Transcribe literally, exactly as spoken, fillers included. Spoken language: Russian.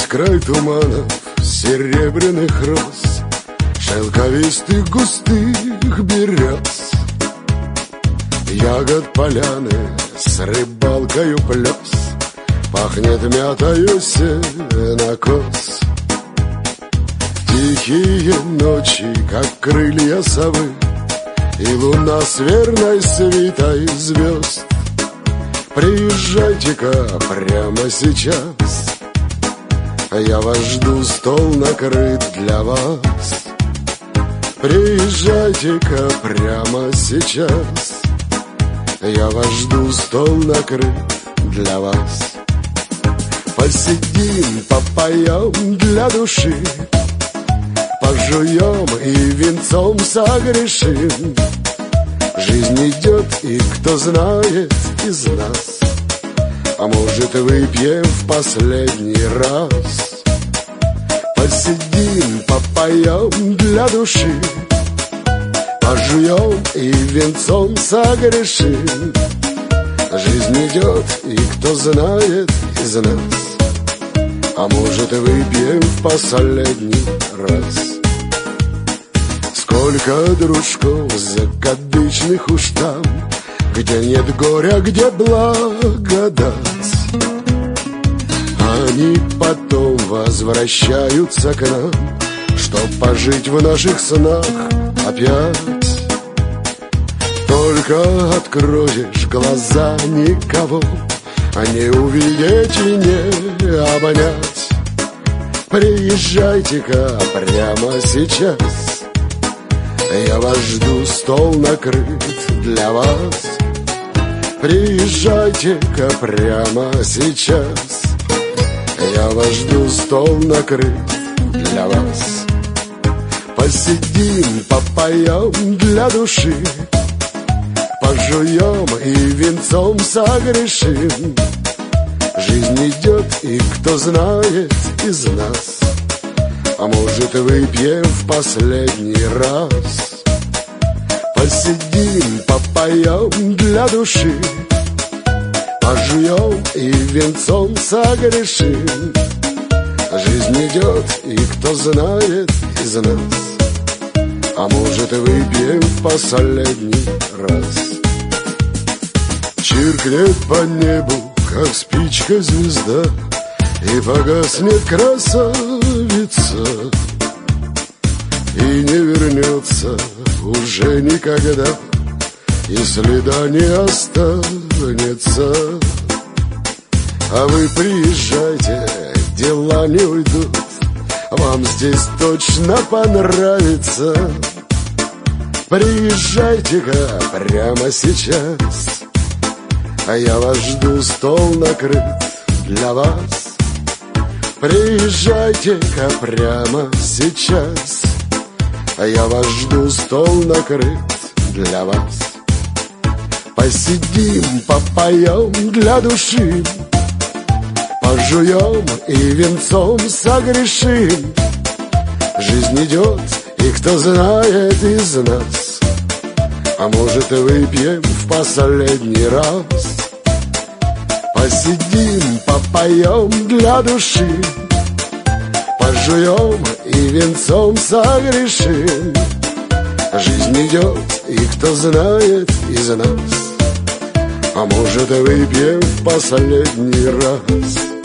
край туманов, серебряных роз, шелковистых густых берез, ягод поляны с рыбалкою плес, пахнет мятою сенокос. Тихие ночи, как крылья совы, и луна с верной свитой звезд. Приезжайте-ка прямо сейчас, я вас жду, стол накрыт для вас. Приезжайте-ка прямо сейчас, я вас жду, стол накрыт для вас. Посидим, попоем для души, пожуем и венцом согрешим. Жизнь идет, и кто знает из нас, а может, выпьем в последний раз. Посидим, попоем для души, пожуем и венцом согрешим. Жизнь идет, и кто знает из нас, а может, выпьем в последний раз. Сколько дружков закадычных уж там, где нет горя, где благодать. Они потом возвращаются к нам, чтоб пожить в наших снах опять. Только откроешь глаза, никого не увидеть и не обонять. Приезжайте-ка прямо сейчас, я вас жду, стол накрыт для вас. Приезжайте-ка прямо сейчас, я вас жду, стол накрыт для вас. Посидим, попоем для души, пожуем и венцом согрешим. Жизнь идет, и кто знает из нас, а может, выпьем в последний раз. Посидим, попоем для души, пожуем и венцом согрешим. Жизнь идет, и кто знает из нас, а может, выпьем в последний раз. Чиркнет по небу, как спичка, звезда, и погаснет красавица, и не вернется уже никогда, и следа не останется. А вы приезжайте, дела не уйдут, вам здесь точно понравится. Приезжайте-ка прямо сейчас, а я вас жду, стол накрыт для вас. Приезжайте-ка прямо сейчас, а я вас жду, стол накрыт для вас. Посидим, попоем для души, пожуем и венцом согрешим. Жизнь идет, и кто знает из нас, а может, выпьем в последний раз. Посидим, попоем для души, пожуем и венцом согрешим. Жизнь идет, и кто знает из нас, а может, выпьем в последний раз.